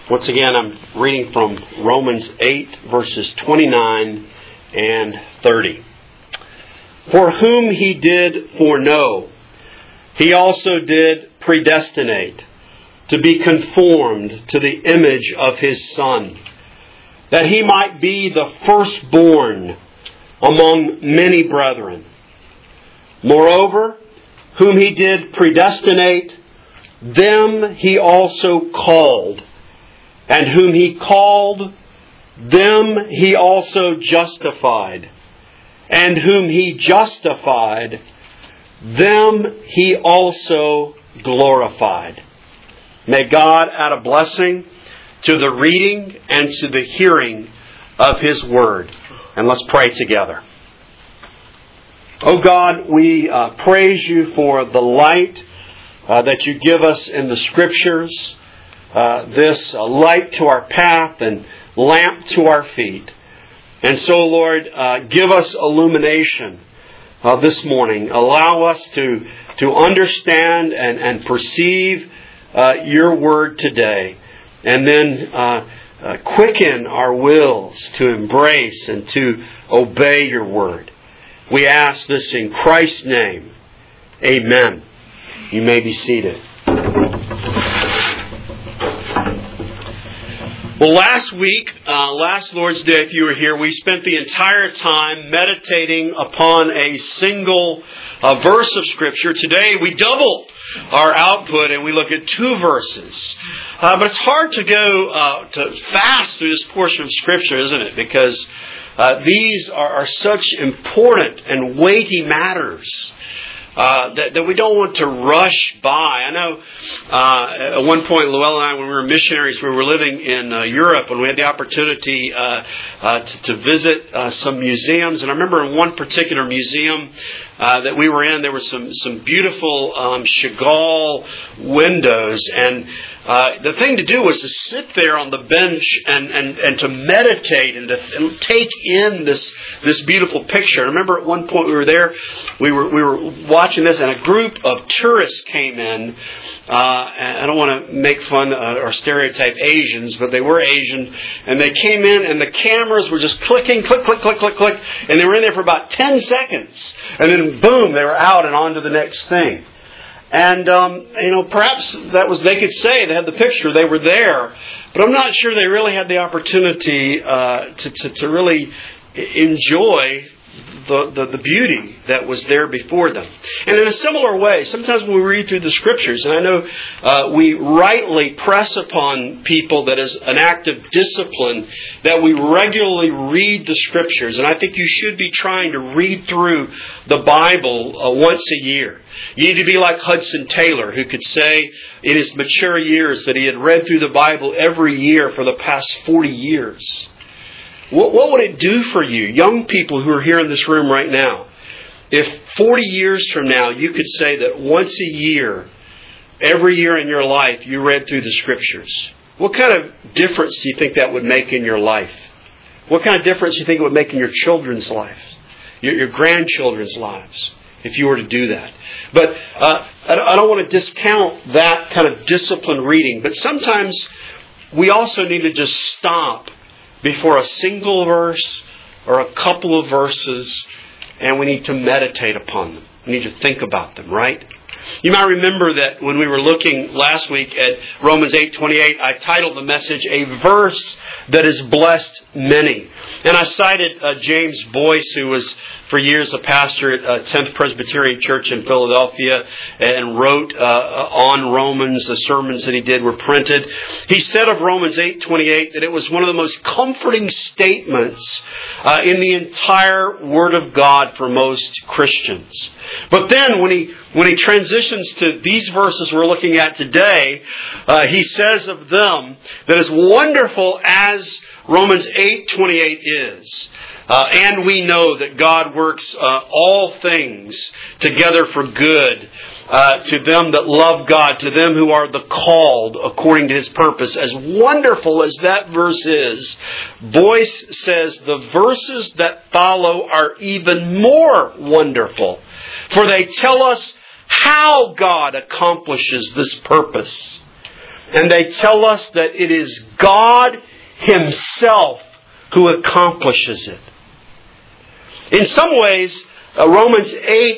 Once again, I'm reading from Romans 8, verses 29 and 30. For whom He did foreknow, He also did predestinate to be conformed to the image of His Son, that He might be the firstborn among many brethren. Moreover, whom He did predestinate, them He also called. And whom He called, them He also justified. And whom He justified, them He also glorified. May God add a blessing to the reading and to the hearing of His Word. And let's pray together. Oh God, we praise You for the light that You give us in the Scriptures. This light to our path and lamp to our feet. And so, Lord, give us illumination this morning. Allow us to understand and perceive Your Word today. And then quicken our wills to embrace and to obey Your Word. We ask this in Christ's name. Amen. You may be seated. Well, last week, last Lord's Day, if you were here, we spent the entire time meditating upon a single verse of Scripture. Today, we double our output and we look at 2 verses. But it's hard to go to fast through this portion of Scripture, isn't it? Because these are such important and weighty matters. That we don't want to rush by. I know at one point, Llewellyn and I, when we were missionaries, we were living in Europe, and we had the opportunity to visit some museums. And I remember in one particular museum that we were in, there were some beautiful Chagall windows. And the thing to do was to sit there on the bench and to meditate and to take in this beautiful picture. I remember at one point we were there, we were watching this, and a group of tourists came in. I don't want to make fun or stereotype Asians, but they were Asian, and they came in, and the cameras were just clicking, click, click, click, click, click, and they were in there for about 10 seconds, and then boom, they were out and on to the next thing. And, perhaps that was, they could say they had the picture, they were there, but I'm not sure they really had the opportunity to really enjoy the beauty that was there before them. And in a similar way, sometimes when we read through the Scriptures, and I know we rightly press upon people that is an act of discipline, that we regularly read the Scriptures. And I think you should be trying to read through the Bible once a year. You need to be like Hudson Taylor, who could say in his mature years that he had read through the Bible every year for the past 40 years. What would it do for you, young people who are here in this room right now, if 40 years from now you could say that once a year, every year in your life, you read through the Scriptures? What kind of difference do you think that would make in your life? What kind of difference do you think it would make in your children's lives, your grandchildren's lives, if you were to do that? But I don't want to discount that kind of disciplined reading, but sometimes we also need to just stop before a single verse or a couple of verses, and we need to meditate upon them. We need to think about them, right? You might remember that when we were looking last week at Romans 8:28, I titled the message, "A Verse That Has Blessed Many." And I cited James Boyce, who was for years a pastor at 10th Presbyterian Church in Philadelphia, and wrote on Romans. The sermons that he did were printed. He said of Romans 8:28 that it was one of the most comforting statements in the entire Word of God for most Christians. But then when he transitions to these verses we're looking at today, he says of them that as wonderful as Romans 8:28 is, and we know that God works all things together for good to them that love God, to them who are the called according to His purpose. As wonderful as that verse is, Boyce says the verses that follow are even more wonderful, for they tell us how God accomplishes this purpose. and they tell us that it is God Himself who accomplishes it. In some ways, Romans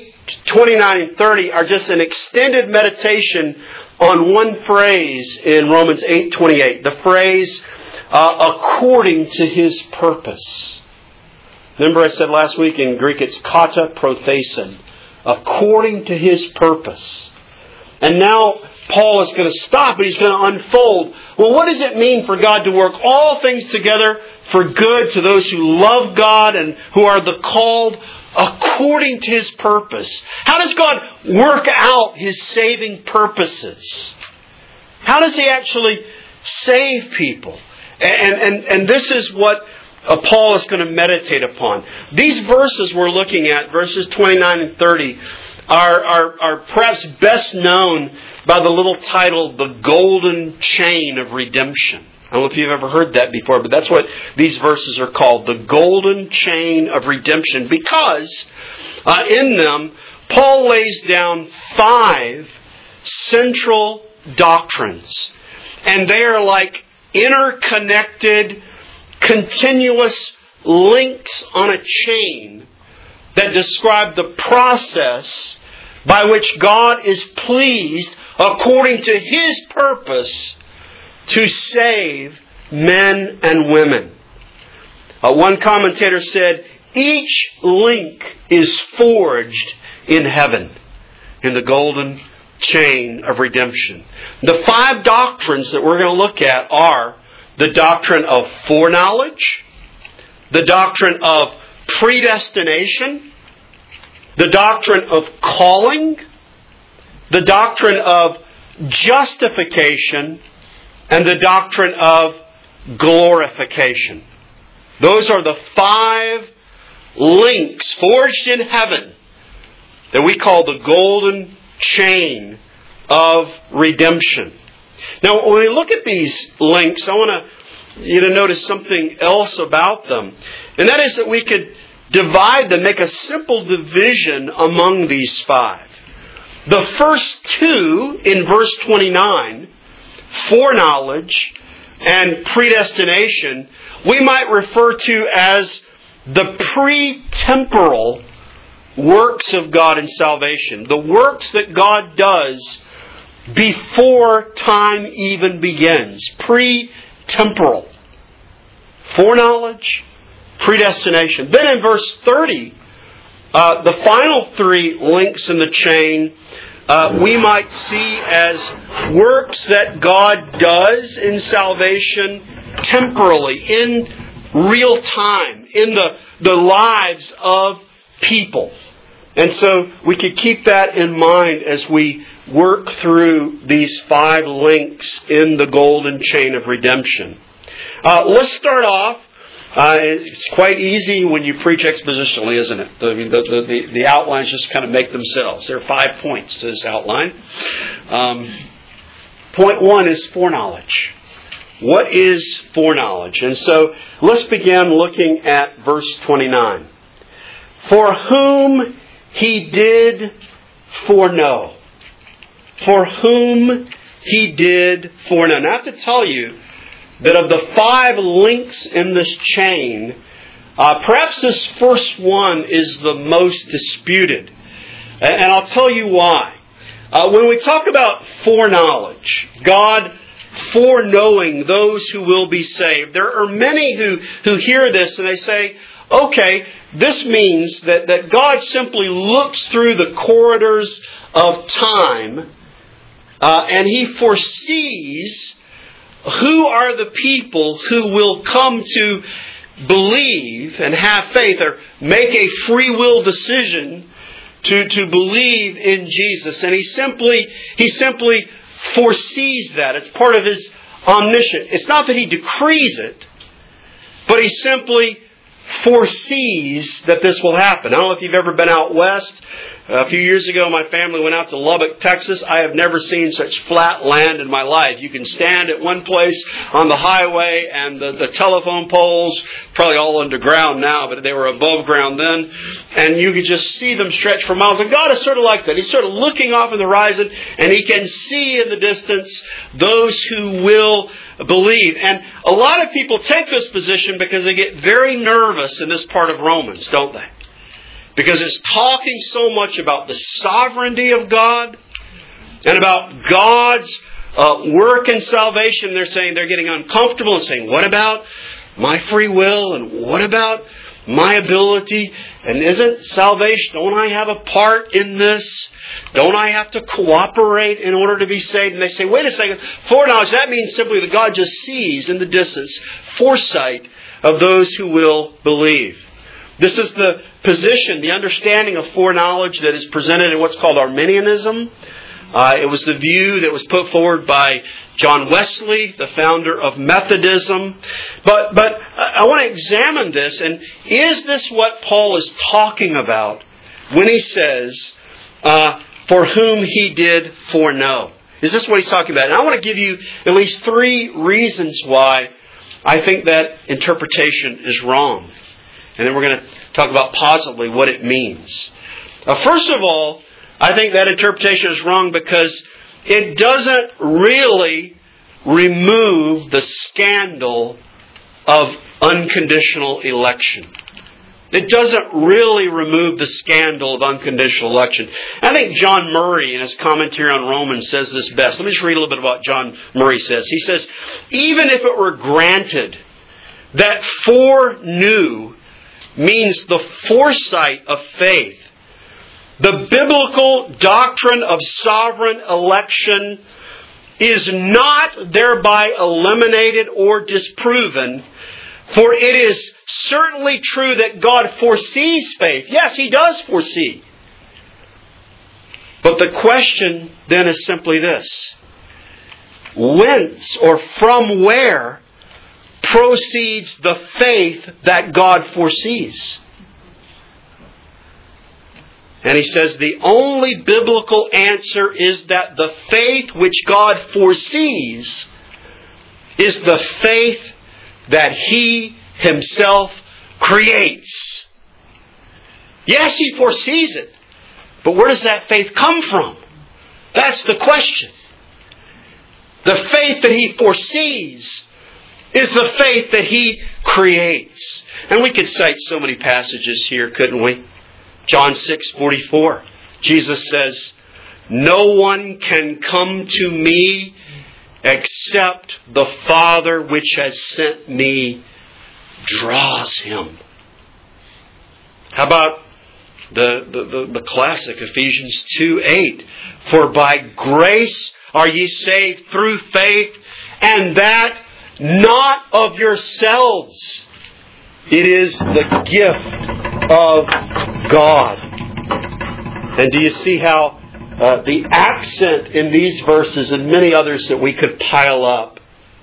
8:29 and 30 are just an extended meditation on one phrase in Romans 8:28. The phrase, according to His purpose. Remember I said last week in Greek it's kata prothesin. According to His purpose. And now Paul is going to stop and he's going to unfold. Well, what does it mean for God to work all things together for good to those who love God and who are the called according to His purpose? How does God work out His saving purposes? How does He actually save people? And this is what Paul is going to meditate upon. These verses we're looking at, verses 29 and 30, are perhaps best known by the little title, The Golden Chain of Redemption. I don't know if you've ever heard that before, but that's what these verses are called, The Golden Chain of Redemption, because in them, Paul lays down 5 central doctrines. And they are like interconnected, continuous links on a chain that describe the process by which God is pleased, according to His purpose, to save men and women. One commentator said, each link is forged in heaven, in the golden chain of redemption. The 5 doctrines that we're going to look at are the doctrine of foreknowledge, the doctrine of predestination, the doctrine of calling, the doctrine of justification, and the doctrine of glorification. Those are the 5 links forged in heaven that we call the golden chain of redemption. Now, when we look at these links, I want you to notice something else about them. And that is that we could divide them, make a simple division among these 5. The first 2 in verse 29, foreknowledge and predestination, we might refer to as the pre-temporal works of God in salvation. The works that God does before time even begins. Pre-temporal. Foreknowledge, predestination. Then in verse 30, the final 3 links in the chain we might see as works that God does in salvation temporally, in real time, in the lives of people. And so we could keep that in mind as we work through these 5 links in the golden chain of redemption. Let's start off. It's quite easy when you preach expositionally, isn't it? I mean, the outlines just kind of make themselves. There are 5 points to this outline. Point 1 is foreknowledge. What is foreknowledge? And so let's begin looking at verse 29. For whom He did foreknow. For whom He did foreknow. Now I have to tell you that of the 5 links in this chain, perhaps this first one is the most disputed. And I'll tell you why. When we talk about foreknowledge, God foreknowing those who will be saved, there are many who hear this and they say, okay, this means that God simply looks through the corridors of time and He foresees who are the people who will come to believe and have faith or make a free will decision to believe in Jesus. And He simply foresees that. It's part of His omniscience. It's not that He decrees it, but He simply foresees that this will happen. I don't know if you've ever been out west. A few years ago, my family went out to Lubbock, Texas. I have never seen such flat land in my life. You can stand at one place on the highway and the telephone poles, probably all underground now, but they were above ground then, and you could just see them stretch for miles. And God is sort of like that. He's sort of looking off on the horizon, and He can see in the distance those who will believe. And a lot of people take this position because they get very nervous in this part of Romans, don't they? Because it's talking so much about the sovereignty of God and about God's work in salvation. They're saying they're getting uncomfortable and saying, what about my free will? And what about my ability? And isn't salvation, don't I have a part in this? Don't I have to cooperate in order to be saved? And they say, wait a second, foreknowledge, that means simply that God just sees in the distance foresight of those who will believe. This is the position, the understanding of foreknowledge that is presented in what's called Arminianism. It was the view that was put forward by John Wesley, the founder of Methodism. But I want to examine this, and is this what Paul is talking about when he says, for whom He did foreknow? Is this what he's talking about? And I want to give you at least 3 reasons why I think that interpretation is wrong. And then we're going to talk about positively what it means. First of all, I think that interpretation is wrong because it doesn't really remove the scandal of unconditional election. It doesn't really remove the scandal of unconditional election. I think John Murray, in his commentary on Romans, says this best. Let me just read a little bit about what John Murray says. He says, even if it were granted that foreknew means the foresight of faith, the biblical doctrine of sovereign election is not thereby eliminated or disproven, for it is certainly true that God foresees faith. Yes, He does foresee. But the question then is simply this: whence or from where proceeds the faith that God foresees? And he says the only biblical answer is that the faith which God foresees is the faith that He Himself creates. Yes, He foresees it, but where does that faith come from? That's the question. The faith that He foresees is the faith that He creates. And we could cite so many passages here, couldn't we? John 6:44. Jesus says, no one can come to me except the Father which has sent me draws him. How about the classic Ephesians 2:8? For by grace are ye saved through faith, and that not of yourselves. It is the gift of God. And do you see how the accent in these verses and many others that we could pile up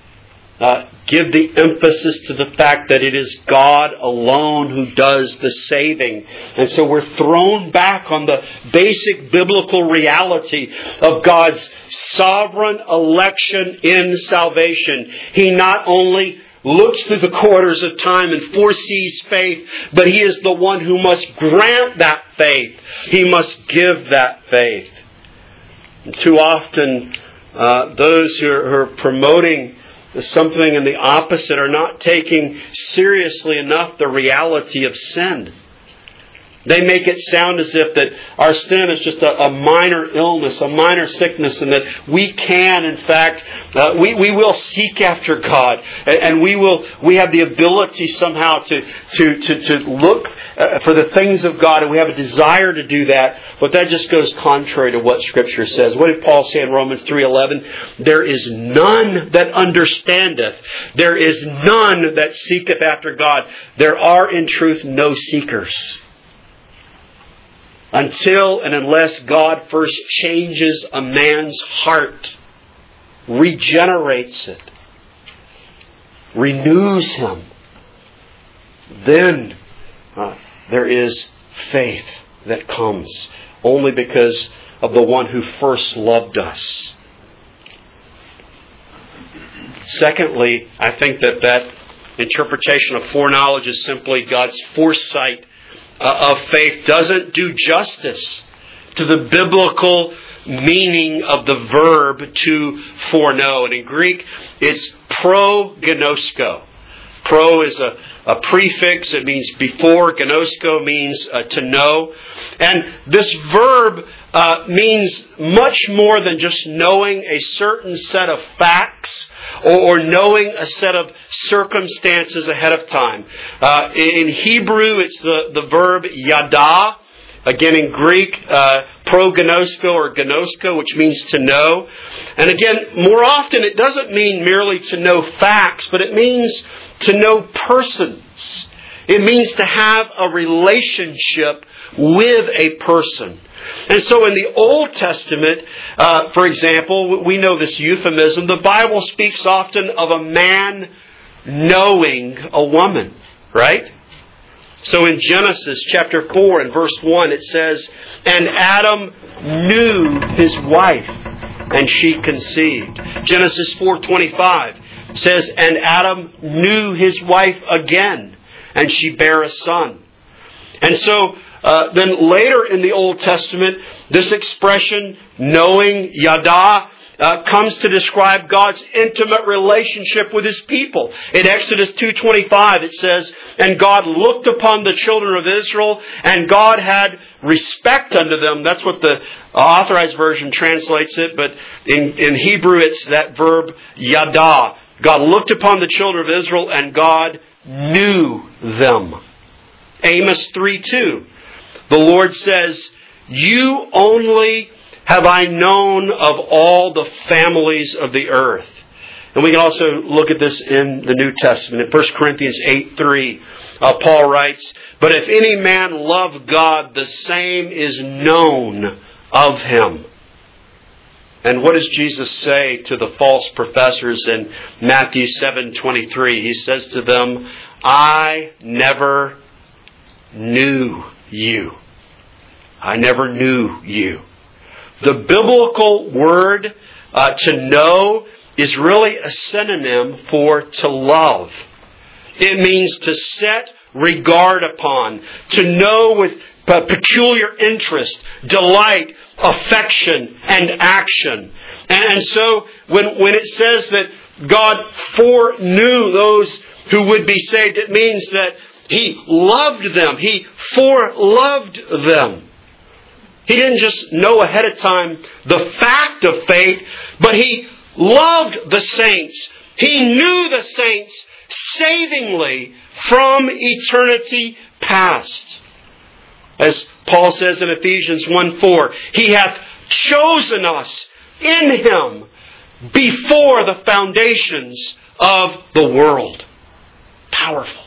give the emphasis to the fact that it is God alone who does the saving. And so we're thrown back on the basic biblical reality of God's sovereign election in salvation. He not only looks through the quarters of time and foresees faith, but He is the one who must grant that faith. He must give that faith. And too often, those who are promoting something in the opposite are not taking seriously enough the reality of sin. They make it sound as if that our sin is just a minor illness, a minor sickness, and that we can, in fact, we will seek after God, and we have the ability somehow to look for the things of God, and we have a desire to do that. But that just goes contrary to what Scripture says. What did Paul say in Romans 3:11? There is none that understandeth. There is none that seeketh after God. There are in truth no seekers. Until and unless God first changes a man's heart, regenerates it, renews him, then there is faith that comes only because of the one who first loved us. Secondly, I think that interpretation of foreknowledge is simply God's foresight of faith doesn't do justice to the biblical meaning of the verb to foreknow. And in Greek, it's prognosko. Pro is a prefix. It means before. Gnosko means to know. And this verb means much more than just knowing a certain set of facts or knowing a set of circumstances ahead of time. In Hebrew, it's the verb yada. Again, in Greek, prognosko or gnosko, which means to know. And again, more often it doesn't mean merely to know facts, but it means to know persons. It means to have a relationship with a person. And so in the Old Testament, for example, we know this euphemism. The Bible speaks often of a man knowing a woman, right? So in Genesis chapter 4 and verse 1 it says, "And Adam knew his wife, and she conceived." Genesis 4:25 says, "And Adam knew his wife again, and she bare a son." And so then later in the Old Testament, this expression, knowing, yada, comes to describe God's intimate relationship with His people. In Exodus 2:25 it says, "And God looked upon the children of Israel, and God had respect unto them." That's what the Authorized Version translates it, but in Hebrew it's that verb yada. God looked upon the children of Israel, and God knew them. Amos 3:2. The Lord says, "You only have I known of all the families of the earth." And we can also look at this in the New Testament. In 1 Corinthians 8:3, Paul writes, "But if any man love God, the same is known of him." And what does Jesus say to the false professors in Matthew 7:23? He says to them, "I never knew you. I never knew you." The biblical word to know is really a synonym for to love. It means to set regard upon, to know with peculiar interest, delight, affection, and action. And so when it says that God foreknew those who would be saved, it means that He loved them. He foreloved them. He didn't just know ahead of time the fact of faith, but He loved the saints. He knew the saints savingly from eternity past. As Paul says in Ephesians 1:4, "He hath chosen us in Him before the foundations of the world." Powerful.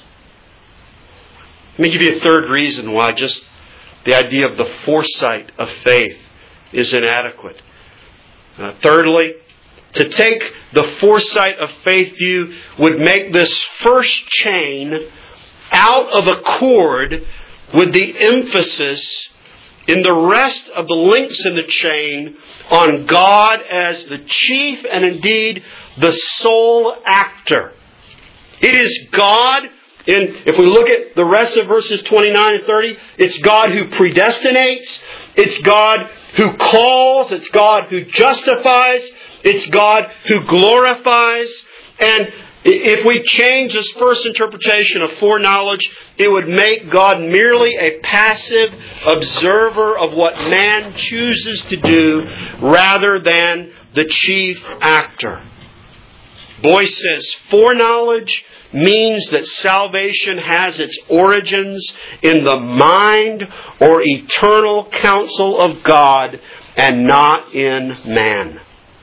Let me give you a third reason why just the idea of the foresight of faith is inadequate. Thirdly, to take the foresight of faith view would make this first chain out of accord with the emphasis in the rest of the links in the chain on God as the chief and indeed the sole actor. It is God. If we look at the rest of verses 29 and 30, it's God who predestinates, it's God who calls, it's God who justifies, it's God who glorifies. And if we change this first interpretation of foreknowledge, it would make God merely a passive observer of what man chooses to do rather than the chief actor. Boyce says, foreknowledge means that salvation has its origins in the mind or eternal counsel of God and not in man.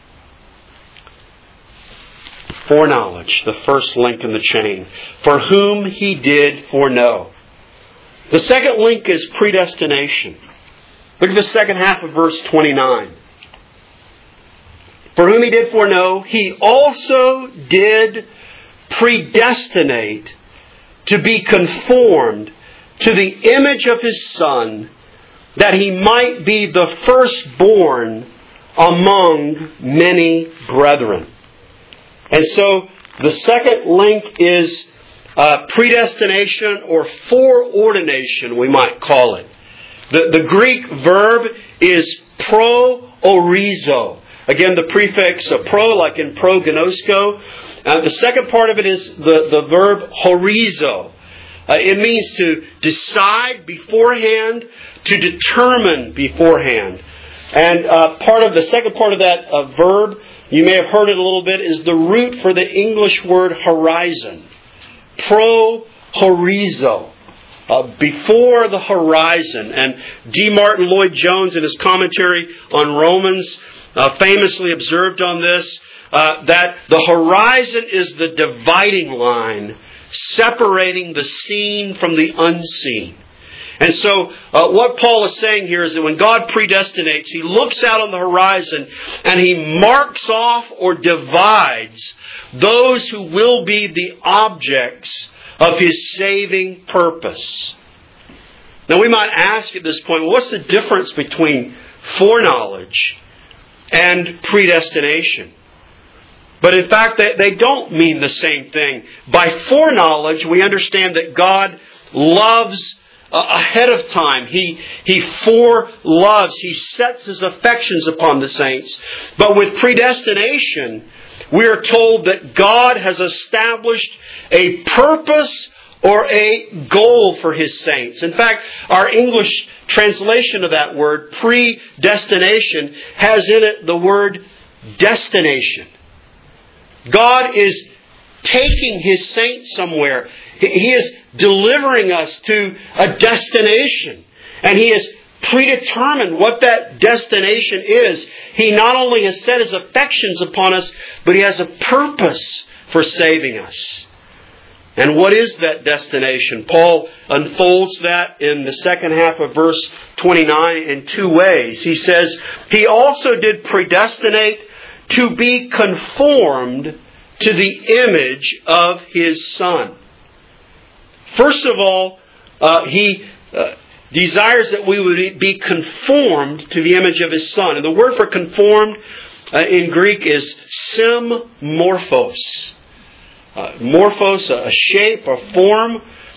Foreknowledge, the first link in the chain. For whom He did foreknow. The second link is predestination. Look at the second half of verse 29. For whom He did foreknow, He also did predestinate to be conformed to the image of His Son, that He might be the firstborn among many brethren. And so the second link is predestination or foreordination, we might call it. The Greek verb is pro-orizo. Again, the prefix pro, like in prognosko. The second part of it is the verb horizo. It means to decide beforehand, to determine beforehand. And the second part of that verb, you may have heard it a little bit, is the root for the English word horizon. Pro-horizo. Before the horizon. And D. Martin Lloyd-Jones, in his commentary on Romans, famously observed on this, that the horizon is the dividing line separating the seen from the unseen. And so what Paul is saying here is that when God predestinates, He looks out on the horizon and He marks off or divides those who will be the objects of His saving purpose. Now we might ask at this point, well, what's the difference between foreknowledge and predestination? But in fact, they don't mean the same thing. By foreknowledge, we understand that God loves ahead of time. He foreloves. He sets His affections upon the saints. But with predestination, we are told that God has established a purpose or a goal for His saints. In fact, our English translation of that word, predestination, has in it the word destination. God is taking His saints somewhere. He is delivering us to a destination. And He has predetermined what that destination is. He not only has set His affections upon us, but He has a purpose for saving us. And what is that destination? Paul unfolds that in the second half of verse 29 in two ways. He says, He also did predestinate to be conformed to the image of His Son. First of all, He desires that we would be conformed to the image of His Son. And the word for conformed in Greek is symorphos. Morphos, a shape, a form.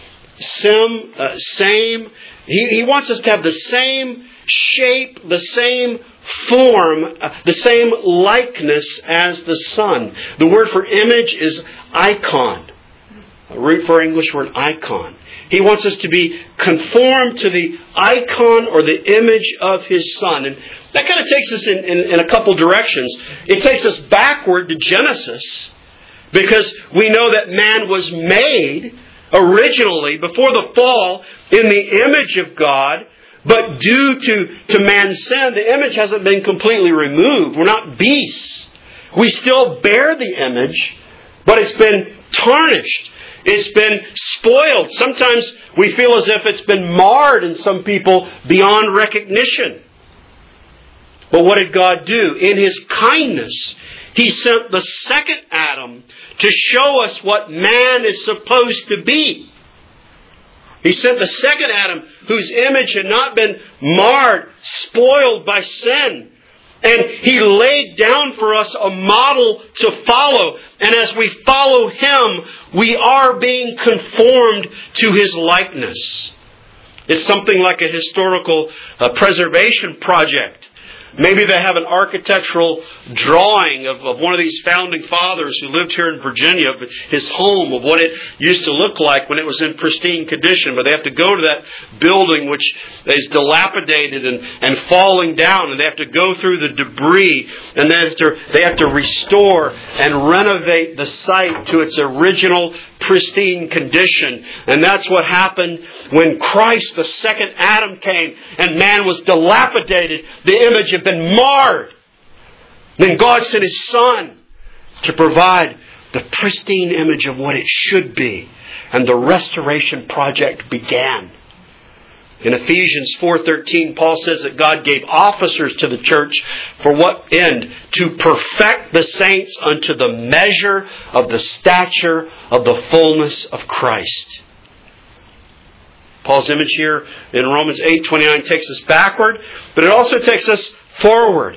Same. He wants us to have the same shape, the same form, the same likeness as the Son. The word for image is icon. A root for our English word icon. He wants us to be conformed to the icon or the image of His Son. And that kind of takes us in a couple directions. It takes us backward to Genesis, because we know that man was made originally, before the fall, in the image of God. But due to man's sin, the image hasn't been completely removed. We're not beasts. We still bear the image, but it's been tarnished. It's been spoiled. Sometimes we feel as if it's been marred in some people beyond recognition. But what did God do? In His kindness, He sent the second Adam to show us what man is supposed to be. He sent the second Adam, whose image had not been marred, spoiled by sin. And He laid down for us a model to follow. And as we follow Him, we are being conformed to His likeness. It's something like a historical preservation project. Maybe they have an architectural drawing of one of these founding fathers who lived here in Virginia, his home, of what it used to look like when it was in pristine condition. But they have to go to that building which is dilapidated and falling down, and they have to go through the debris, and then they have to restore and renovate the site to its original pristine condition. And that's what happened when Christ, the second Adam, came and man was dilapidated. The image had been marred. Then God sent His Son to provide the pristine image of what it should be. And the restoration project began. In Ephesians 4:13, Paul says that God gave officers to the church for what end? To perfect the saints unto the measure of the stature of the fullness of Christ. Paul's image here in Romans 8:29 takes us backward, but it also takes us forward.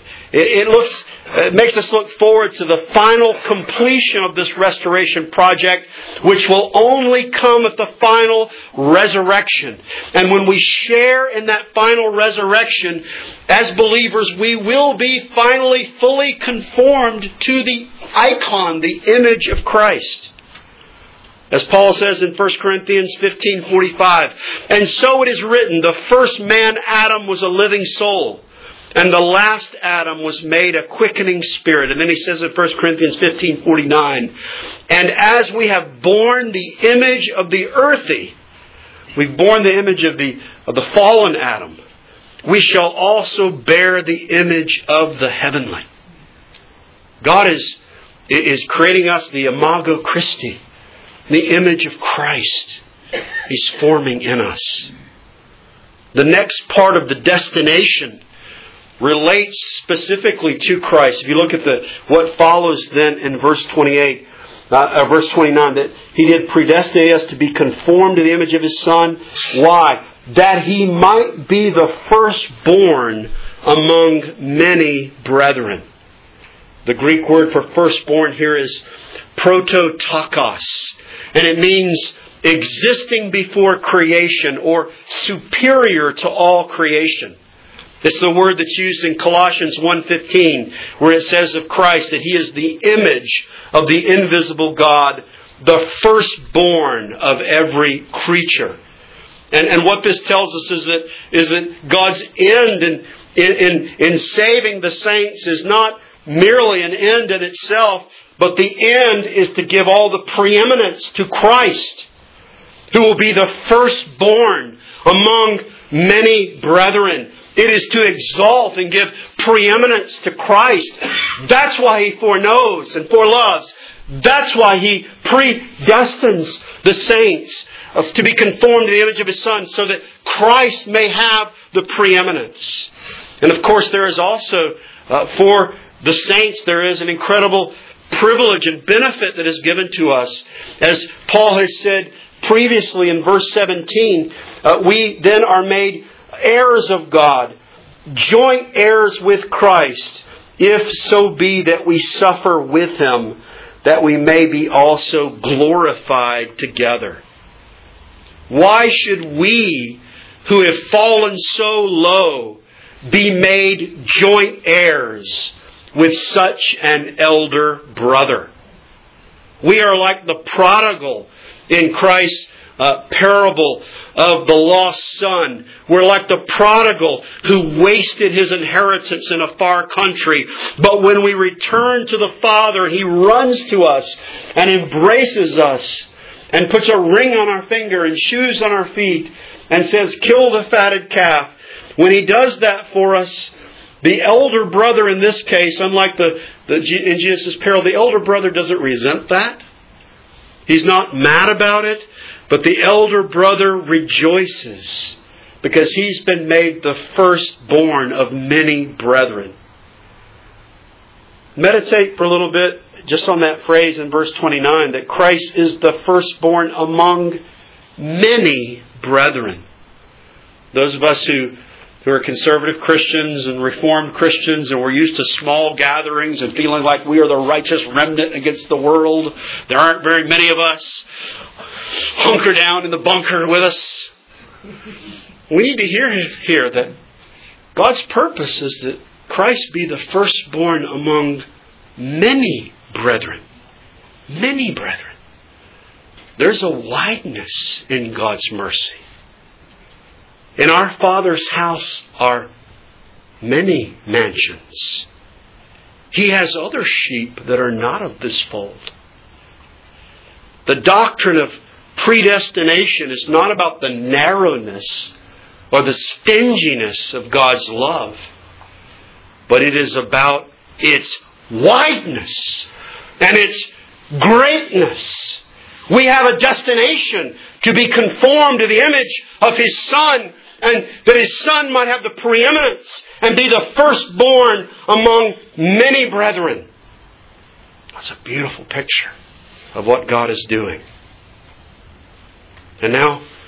It makes us look forward to the final completion of this restoration project, which will only come at the final resurrection. And when we share in that final resurrection, as believers, we will be finally fully conformed to the icon, the image of Christ. As Paul says in 1 Corinthians 15:45, and so it is written, the first man, Adam, was a living soul, and the last Adam was made a quickening spirit. And then he says in 1 Corinthians 15:49, and as we have borne the image of the earthy, we've borne the image of the fallen Adam, we shall also bear the image of the heavenly. God is creating us the imago Christi, the image of Christ. He's forming in us. The next part of the destination relates specifically to Christ. If you look at what follows then in verse 29, that He did predestinate us to be conformed to the image of His Son. Why? That He might be the firstborn among many brethren. The Greek word for firstborn here is prototokos. And it means existing before creation or superior to all creation. It's the word that's used in Colossians 1:15, where it says of Christ that He is the image of the invisible God, the firstborn of every creature. And what this tells us is that God's end in saving the saints is not merely an end in itself, but the end is to give all the preeminence to Christ, who will be the firstborn among many brethren. It is to exalt and give preeminence to Christ. That's why He foreknows and foreloves. That's why He predestines the saints to be conformed to the image of His Son, so that Christ may have the preeminence. And of course there is also, for the saints, there is an incredible privilege and benefit that is given to us. As Paul has said previously in verse 17, we then are made heirs of God, joint heirs with Christ, if so be that we suffer with Him, that we may be also glorified together. Why should we, who have fallen so low, be made joint heirs with such an elder brother? We are like the prodigal in Christ's parable of the lost son. We're like the prodigal who wasted his inheritance in a far country. But when we return to the Father, He runs to us and embraces us and puts a ring on our finger and shoes on our feet and says, kill the fatted calf. When He does that for us, the elder brother in this case, unlike in Jesus' parable, the elder brother doesn't resent that. He's not mad about it. But the elder brother rejoices because he's been made the firstborn of many brethren. Meditate for a little bit just on that phrase in verse 29, that Christ is the firstborn among many brethren. Those of us who are conservative Christians and Reformed Christians, and we're used to small gatherings and feeling like we are the righteous remnant against the world. There aren't very many of us. Hunker down in the bunker with us. We need to hear here that God's purpose is that Christ be the firstborn among many brethren. Many brethren. There's a wideness in God's mercy. In our Father's house are many mansions. He has other sheep that are not of this fold. The doctrine of predestination is not about the narrowness or the stinginess of God's love, but it is about its wideness and its greatness. We have a destination to be conformed to the image of His Son, and that His Son might have the preeminence and be the firstborn among many brethren. That's a beautiful picture of what God is doing. And now,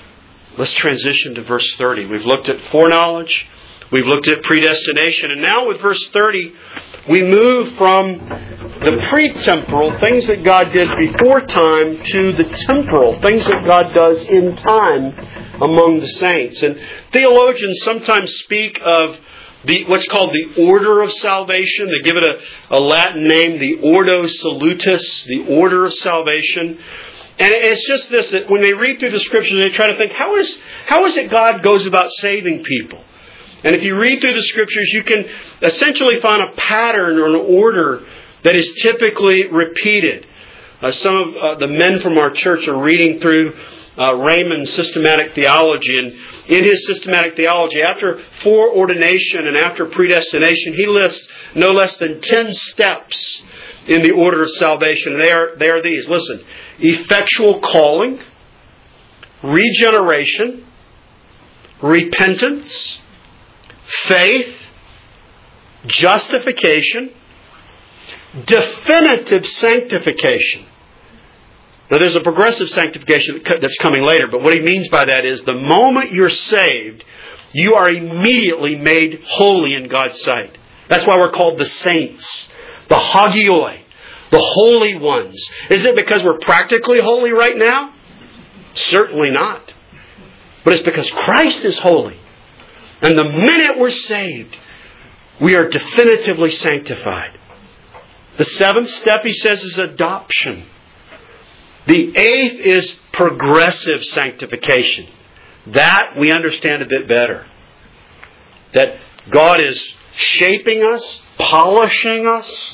Let's transition to verse 30. We've looked at foreknowledge. We've looked at predestination. And now with verse 30, we move from the pre-temporal, things that God did before time, to the temporal, things that God does in time among the saints. And theologians sometimes speak of what's called the order of salvation. They give it a Latin name, the Ordo Salutis, the order of salvation. And it's just this, that when they read through the Scriptures, they try to think, how is it God goes about saving people? And if you read through the Scriptures, you can essentially find a pattern or an order that is typically repeated. Some of the men from our church are reading through Raymond's systematic theology. And in his systematic theology, after foreordination and after predestination, he lists no less than 10 steps in the order of salvation. They are these. Listen. Effectual calling, regeneration, repentance, faith, justification, definitive sanctification. Now there's a progressive sanctification that's coming later, but what he means by that is the moment you're saved, you are immediately made holy in God's sight. That's why we're called the saints, the hagioi, the holy ones. Is it because we're practically holy right now? Certainly not. But it's because Christ is holy. And the minute we're saved, we are definitively sanctified. The 7th step, he says, is adoption. The 8th is progressive sanctification. That we understand a bit better. That God is shaping us, polishing us,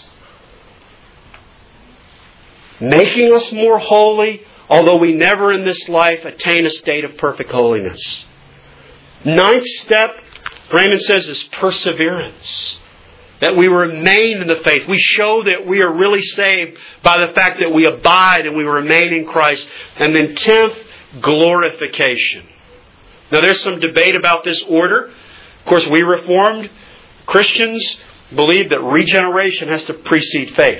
making us more holy, although we never in this life attain a state of perfect holiness. 9th step, Raymond says, is perseverance. That we remain in the faith. We show that we are really saved by the fact that we abide and we remain in Christ. And then 10th, glorification. Now there's some debate about this order. Of course, we Reformed Christians believe that regeneration has to precede faith.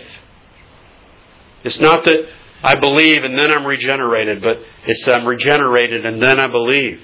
It's not that I believe and then I'm regenerated, but it's that I'm regenerated and then I believe.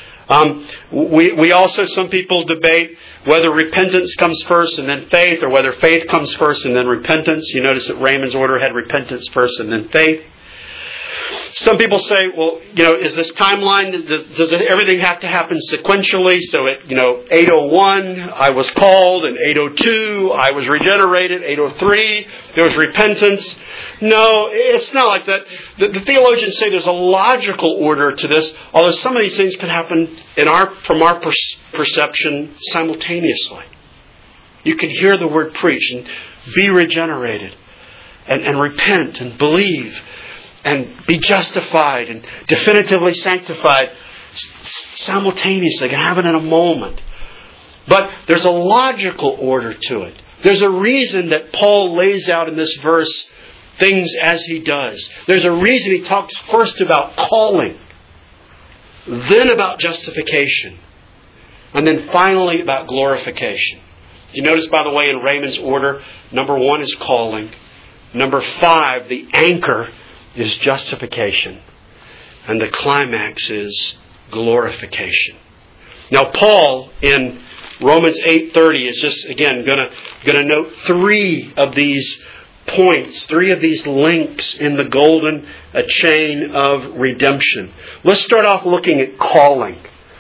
We also, some people debate whether repentance comes first and then faith, or whether faith comes first and then repentance. You notice that Raymond's order had repentance first and then faith. Some people say, well, is this timeline, does everything have to happen sequentially? So at, 801, I was called, and 802, I was regenerated, 803, there was repentance. No, it's not like that. The theologians say there's a logical order to this, although some of these things can happen from our perception simultaneously. You can hear the word preached and be regenerated and repent and believe and be justified and definitively sanctified simultaneously. It can happen in a moment. But there's a logical order to it. There's a reason that Paul lays out in this verse things as he does. There's a reason he talks first about calling, then about justification, and then finally about glorification. You notice, by the way, in Raymond's order, number 1 is calling. Number 5, the anchor, is justification. And the climax is glorification. Now Paul in Romans 8:30 is just again going to note 3 of these points, 3 of these links in the golden chain of redemption. Let's start off looking at calling.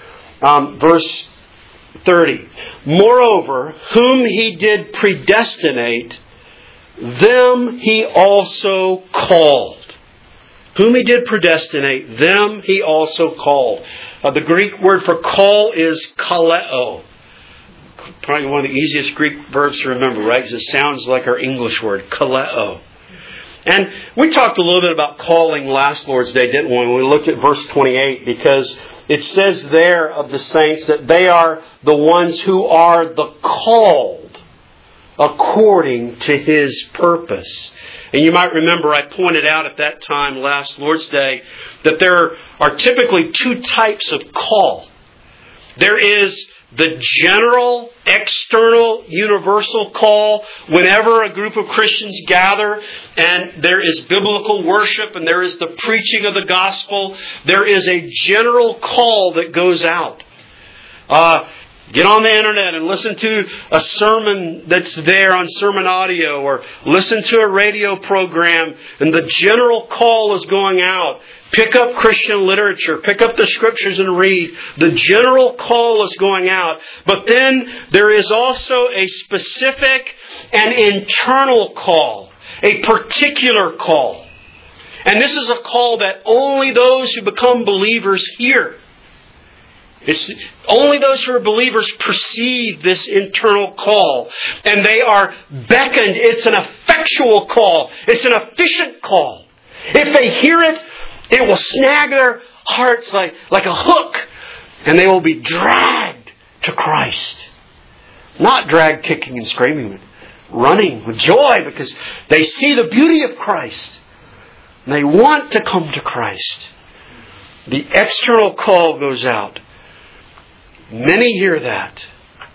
Verse 30. Moreover, whom he did predestinate, them he also called. Whom he did predestinate, them he also called. The Greek word for call is kaleo. Probably one of the easiest Greek verbs to remember, right? Because it sounds like our English word, kaleo. And we talked a little bit about calling last Lord's Day, didn't we? When we looked at verse 28, because it says there of the saints that they are the ones who are the called according to His purpose. And you might remember I pointed out at that time, last Lord's Day, that there are typically 2 types of call. There is the general, external, universal call whenever a group of Christians gather and there is biblical worship and there is the preaching of the gospel, there is a general call that goes out. Get on the internet and listen to a sermon that's there on sermon audio, or listen to a radio program and the general call is going out. Pick up Christian literature, pick up the Scriptures and read. The general call is going out. But then there is also a specific and internal call, a particular call. And this is a call that only those who become believers hear. It's only those who are believers perceive this internal call. And they are beckoned. It's an effectual call. It's an efficient call. If they hear it, it will snag their hearts like a hook. And they will be dragged to Christ. Not dragged kicking and screaming, but running with joy because they see the beauty of Christ. And they want to come to Christ. The external call goes out. Many hear that.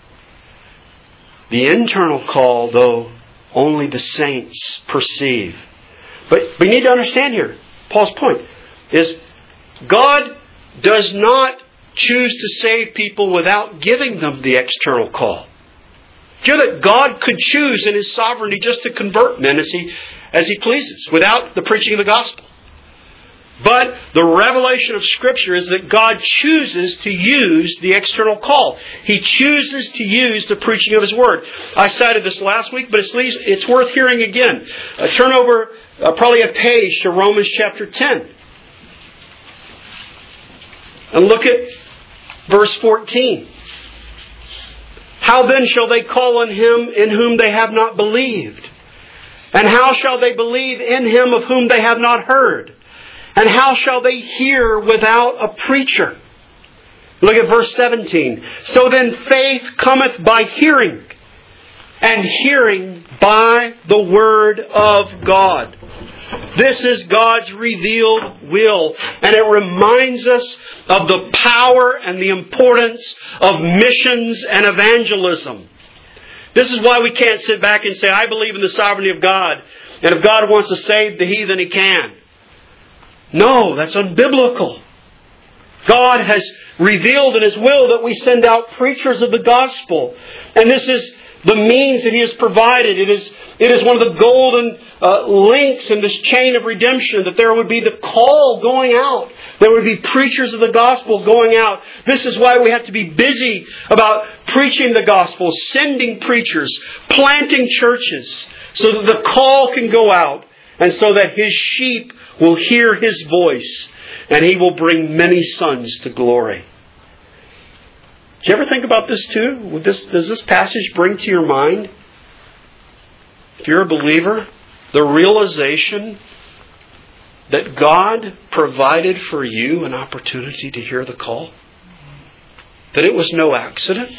The internal call, though, only the saints perceive. But we need to understand here, Paul's point is God does not choose to save people without giving them the external call. Do you know that God could choose in His sovereignty just to convert men as He pleases without the preaching of the gospel? But the revelation of Scripture is that God chooses to use the external call. He chooses to use the preaching of His Word. I cited this last week, but it's worth hearing again. Turn over probably a page to Romans chapter 10. And look at verse 14. How then shall they call on Him in whom they have not believed? And how shall they believe in Him of whom they have not heard? And how shall they hear without a preacher? Look at verse 17. So then faith cometh by hearing, and hearing by the Word of God. This is God's revealed will, and it reminds us of the power and the importance of missions and evangelism. This is why we can't sit back and say, I believe in the sovereignty of God, and if God wants to save the heathen, He can. No, that's unbiblical. God has revealed in His will that we send out preachers of the gospel. And this is the means that He has provided. It is one of the golden links in this chain of redemption, that there would be the call going out. There would be preachers of the gospel going out. This is why we have to be busy about preaching the gospel, sending preachers, planting churches, so that the call can go out, and so that His sheep will hear His voice, and He will bring many sons to glory. Did you ever think about this too? Does this passage bring to your mind, if you're a believer, the realization that God provided for you an opportunity to hear the call? That it was no accident?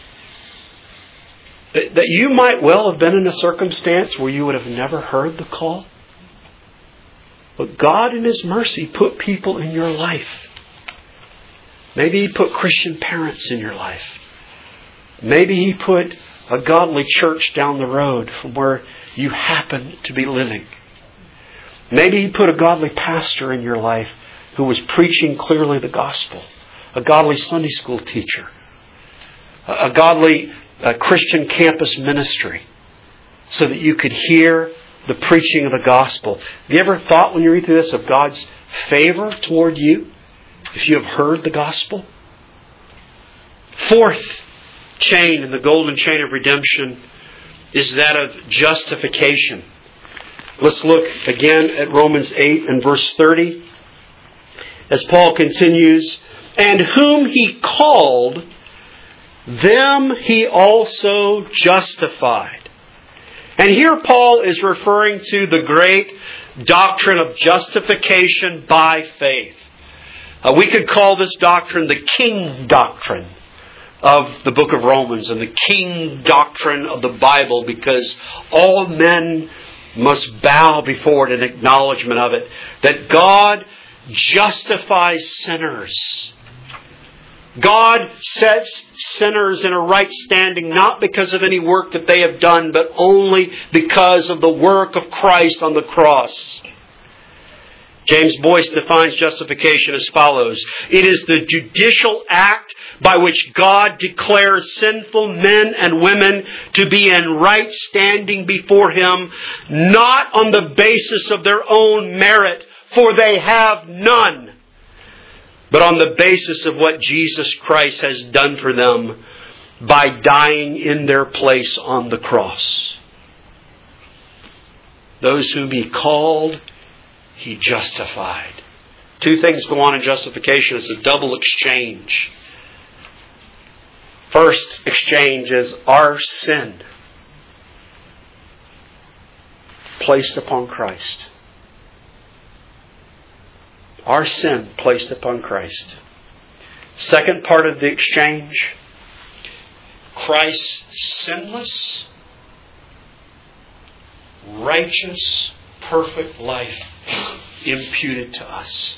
That you might well have been in a circumstance where you would have never heard the call? But God in His mercy put people in your life. Maybe He put Christian parents in your life. Maybe He put a godly church down the road from where you happen to be living. Maybe He put a godly pastor in your life who was preaching clearly the gospel. A godly Sunday school teacher. A godly Christian campus ministry. So that you could hear the preaching of the gospel. Have you ever thought, when you read through this, of God's favor toward you if you have heard the gospel? Fourth chain in the golden chain of redemption is that of justification. Let's look again at Romans 8 and verse 30. As Paul continues, and whom He called, them He also justified. And here Paul is referring to the great doctrine of justification by faith. We could call this doctrine the king doctrine of the book of Romans and the king doctrine of the Bible, because all men must bow before it in acknowledgement of it, that God justifies sinners God sets sinners in a right standing not because of any work that they have done, but only because of the work of Christ on the cross. James Boyce defines justification as follows. It is the judicial act by which God declares sinful men and women to be in right standing before Him, not on the basis of their own merit, for they have none, but on the basis of what Jesus Christ has done for them by dying in their place on the cross. Those whom He called, He justified. Two things go on in justification. It's a double exchange. First exchange is our sin placed upon Christ. Our sin placed upon Christ. Second part of the exchange, Christ's sinless, righteous, perfect life imputed to us.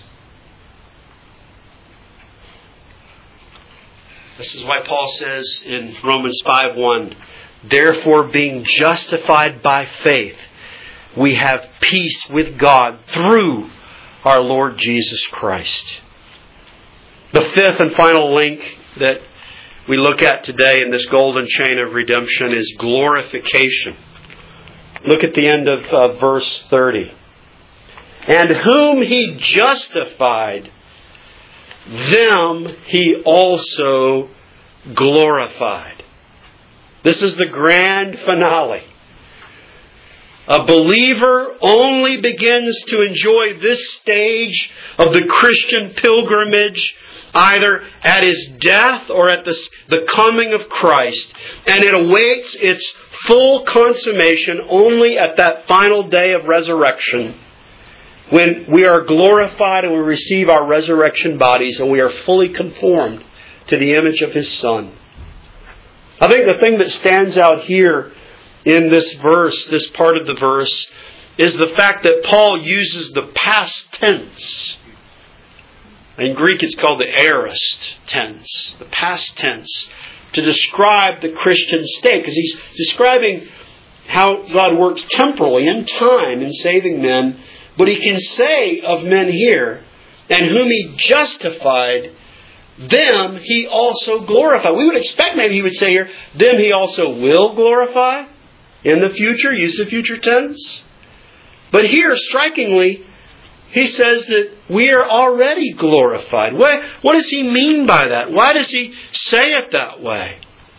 This is why Paul says in Romans 5:1, therefore being justified by faith, we have peace with God through our Lord Jesus Christ. The fifth and final link that we look at today in this golden chain of redemption is glorification. Look at the end of verse 30. And whom He justified, them He also glorified. This is the grand finale. A believer only begins to enjoy this stage of the Christian pilgrimage either at his death or at the coming of Christ. And it awaits its full consummation only at that final day of resurrection, when we are glorified and we receive our resurrection bodies and we are fully conformed to the image of His Son. I think the thing that stands out here in this verse, this part of the verse, is the fact that Paul uses the past tense. In Greek it's called the aorist tense, the past tense, to describe the Christian state. Because he's describing how God works temporally in time in saving men. But he can say of men here, and whom He justified, them He also glorified. We would expect maybe he would say here, them He also will glorify in the future, use the future tense. But here, strikingly, he says that we are already glorified. What does he mean by that? Why does he say it that way?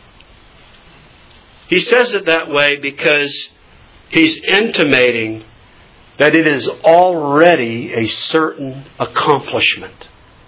He says it that way because he's intimating that it is already a certain accomplishment.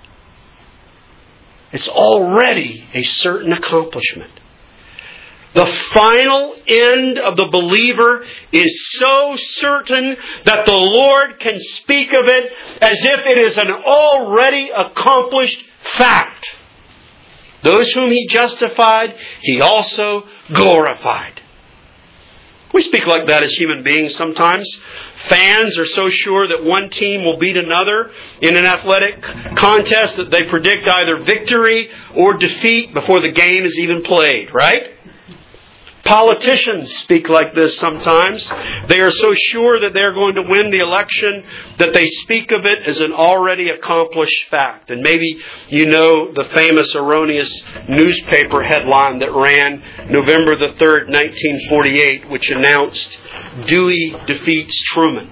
It's already a certain accomplishment. The final end of the believer is so certain that the Lord can speak of it as if it is an already accomplished fact. Those whom He justified, He also glorified. We speak like that as human beings sometimes. Fans are so sure that one team will beat another in an athletic contest that they predict either victory or defeat before the game is even played, right? Politicians speak like this sometimes. They are so sure that they're going to win the election that they speak of it as an already accomplished fact. And maybe you know the famous erroneous newspaper headline that ran November the 3rd, 1948, which announced, Dewey defeats Truman.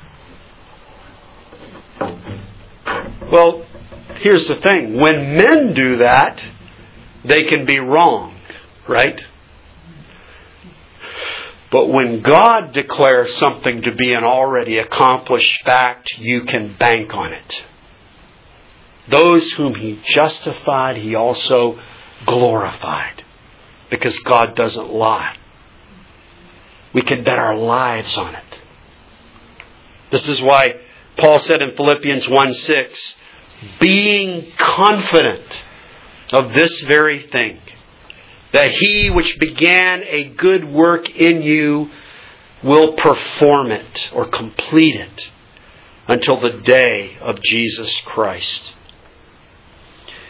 Well, here's the thing. When men do that, they can be wrong, right? But when God declares something to be an already accomplished fact, you can bank on it. Those whom He justified, He also glorified. Because God doesn't lie. We can bet our lives on it. This is why Paul said in Philippians 1:6, being confident of this very thing, that He which began a good work in you will perform it or complete it until the day of Jesus Christ.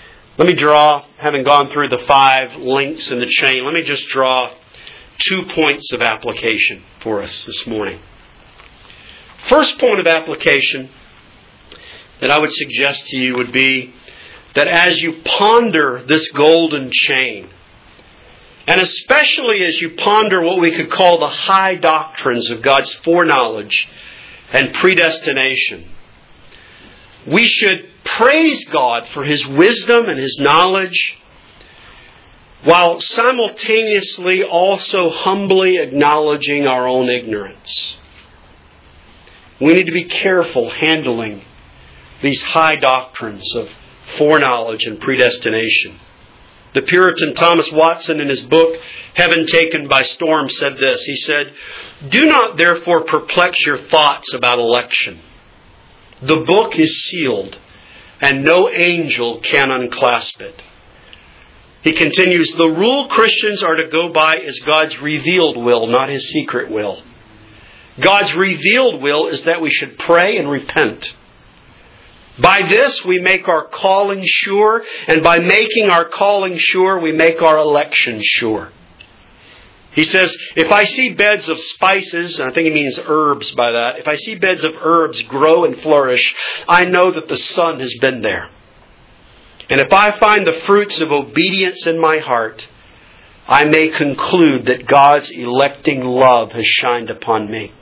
Let me draw, having gone through the 5 links in the chain, let me just draw 2 points of application for us this morning. First point of application that I would suggest to you would be that as you ponder this golden chain, and especially as you ponder what we could call the high doctrines of God's foreknowledge and predestination, we should praise God for His wisdom and His knowledge, while simultaneously also humbly acknowledging our own ignorance. We need to be careful handling these high doctrines of foreknowledge and predestination. The Puritan Thomas Watson, in his book, Heaven Taken by Storm, said this. He said, "Do not therefore perplex your thoughts about election. The book is sealed, and no angel can unclasp it." He continues, "The rule Christians are to go by is God's revealed will, not His secret will. God's revealed will is that we should pray and repent. By this we make our calling sure, and by making our calling sure, we make our election sure." He says, if I see beds of spices, and I think he means herbs by that, if I see beds of herbs grow and flourish, I know that the Son has been there. And if I find the fruits of obedience in my heart, I may conclude that God's electing love has shined upon me.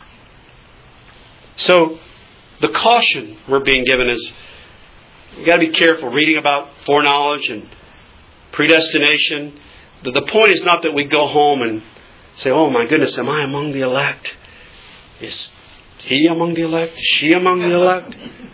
So, the caution we're being given is, you've got to be careful reading about foreknowledge and predestination. The point is not that we go home and say, oh my goodness, am I among the elect? Is he among the elect? Is she among the elect?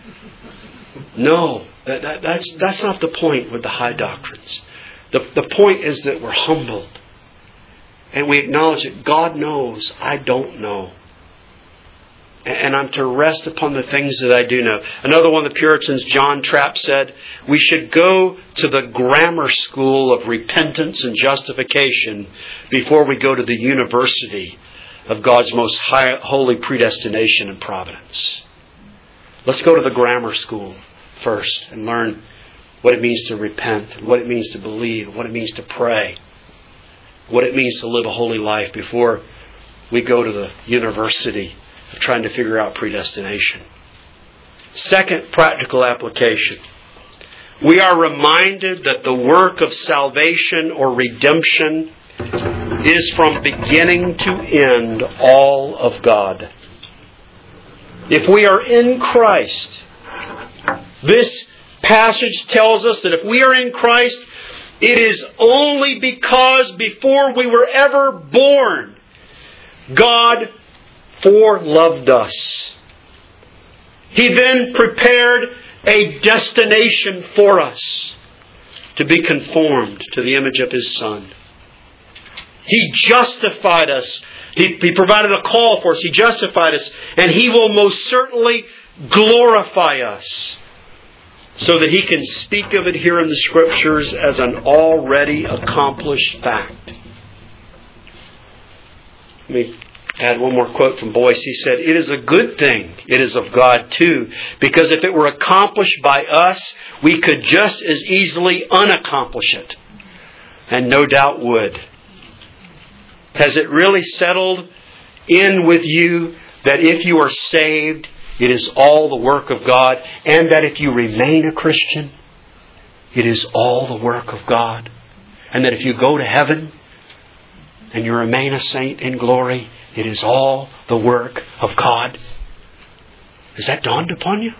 No, that's not the point with the high doctrines. The point is that we're humbled. And we acknowledge that God knows, I don't know. And I'm to rest upon the things that I do know. Another one of the Puritans, John Trapp, said, we should go to the grammar school of repentance and justification before we go to the university of God's most holy predestination and providence. Let's go to the grammar school first and learn what it means to repent, and what it means to believe, what it means to pray, what it means to live a holy life before we go to the university of trying to figure out predestination. Second practical application. We are reminded that the work of salvation or redemption is from beginning to end all of God. If we are in Christ, this passage tells us that if we are in Christ, it is only because before we were ever born, God foreloved us. He then prepared a destination for us to be conformed to the image of His Son. He justified us. He provided a call for us. He justified us. And He will most certainly glorify us so that He can speak of it here in the Scriptures as an already accomplished fact. Let me add one more quote from Boyce. He said, "It is a good thing. It is of God too. Because if it were accomplished by us, we could just as easily unaccomplish it. And no doubt would." Has it really settled in with you that if you are saved, it is all the work of God, and that if you remain a Christian, it is all the work of God, and that if you go to heaven and you remain a saint in glory, it is all the work of God? Has that dawned upon you?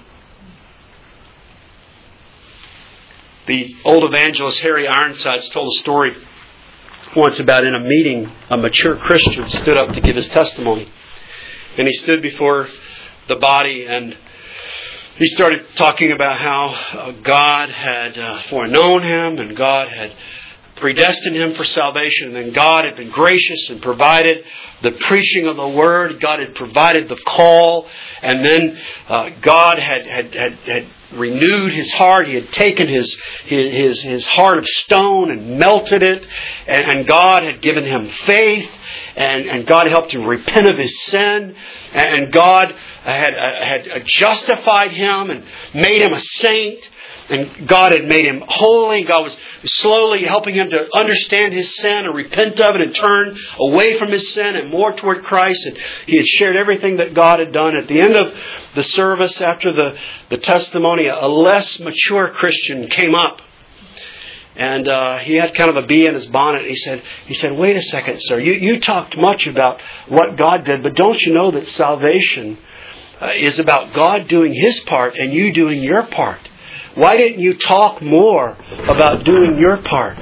The old evangelist Harry Ironsides told a story once about in a meeting, a mature Christian stood up to give his testimony. And he stood before the body and he started talking about how God had foreknown him and God had predestined him for salvation, and then God had been gracious and provided the preaching of the Word. God had provided the call, and then God had renewed his heart. He had taken his heart of stone and melted it, and God had given him faith, and God helped him repent of his sin, and God had justified him and made him a saint. And God had made him holy. God was slowly helping him to understand his sin and repent of it and turn away from his sin and more toward Christ. And he had shared everything that God had done. At the end of the service, after the testimony, a less mature Christian came up. And he had kind of a bee in his bonnet. He said, "Wait a second, sir. You talked much about what God did, but don't you know that salvation is about God doing His part and you doing your part? Why didn't you talk more about doing your part?"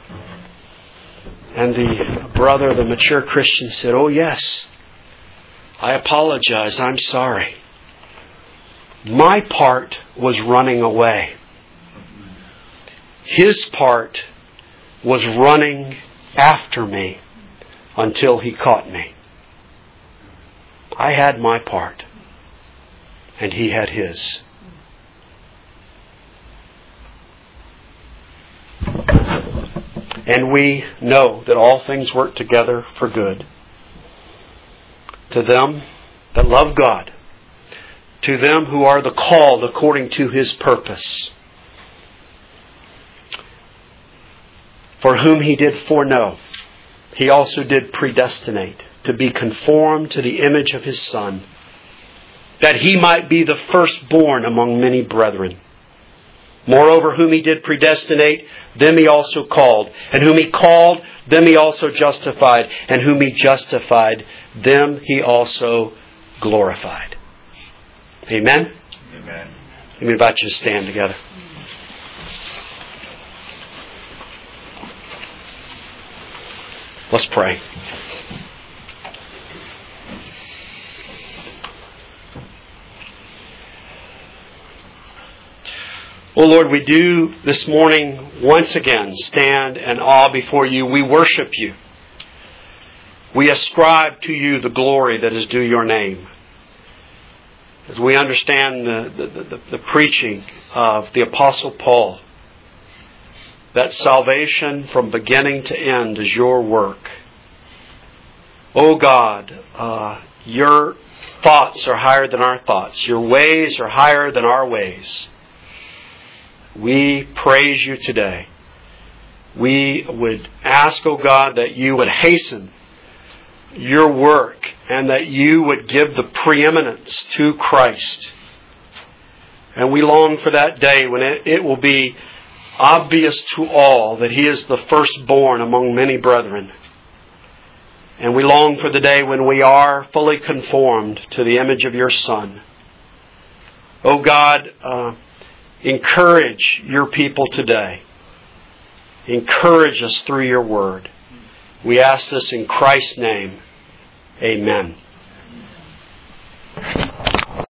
And the brother, the mature Christian, said, "Oh yes, I apologize. I'm sorry. My part was running away. His part was running after me until he caught me. I had my part, and he had his." And we know that all things work together for good to them that love God, to them who are the called according to His purpose, for whom He did foreknow, He also did predestinate to be conformed to the image of His Son, that He might be the firstborn among many brethren. Moreover, whom He did predestinate, them He also called. And whom He called, them He also justified. And whom He justified, them He also glorified. Amen? Amen. Let me invite you to stand together. Let's pray. Oh Lord, we do this morning once again stand in awe before You. We worship You. We ascribe to You the glory that is due Your name. As we understand the preaching of the Apostle Paul, that salvation from beginning to end is Your work. Oh God, Your thoughts are higher than our thoughts. Your ways are higher than our ways. We praise You today. We would ask, oh God, that You would hasten Your work and that You would give the preeminence to Christ. And we long for that day when it will be obvious to all that He is the firstborn among many brethren. And we long for the day when we are fully conformed to the image of Your Son. Oh God, encourage Your people today. Encourage us through Your Word. We ask this in Christ's name. Amen.